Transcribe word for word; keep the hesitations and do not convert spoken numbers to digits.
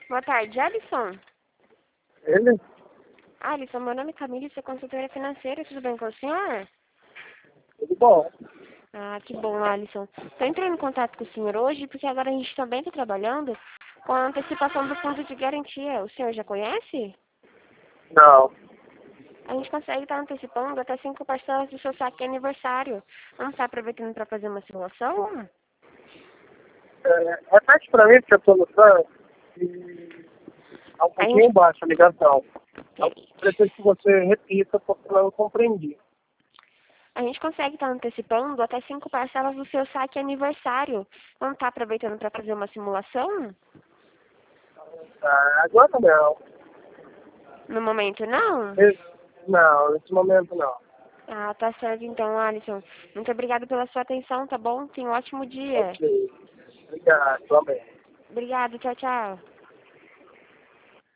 Boa tarde, Alisson. Ele? Alisson, meu nome é Camila, sou consultora financeira, tudo bem com o senhor? Tudo bom. Ah, que bom, Alisson. Estou entrando em contato com o senhor hoje porque agora a gente também está trabalhando com a antecipação do fundo de garantia. O senhor já conhece? Não. A gente consegue estar antecipando até cinco parcelas do seu saque aniversário. Não está aproveitando para fazer uma simulação? É, repete pra mim, porque eu tô no trânsito e tá um A pouquinho gente, baixa a ligação. Eu preciso que você repita, porque eu não compreendi. a gente consegue estar antecipando até cinco parcelas do seu saque aniversário. Não está aproveitando para fazer uma simulação? Ah, agora não. No momento, não? Esse- Não, nesse momento não. Ah, tá certo então, Alisson. Muito obrigada pela sua atenção, tá bom? Tenha um ótimo dia. Ok. Obrigado, também. Obrigada, tchau, tchau.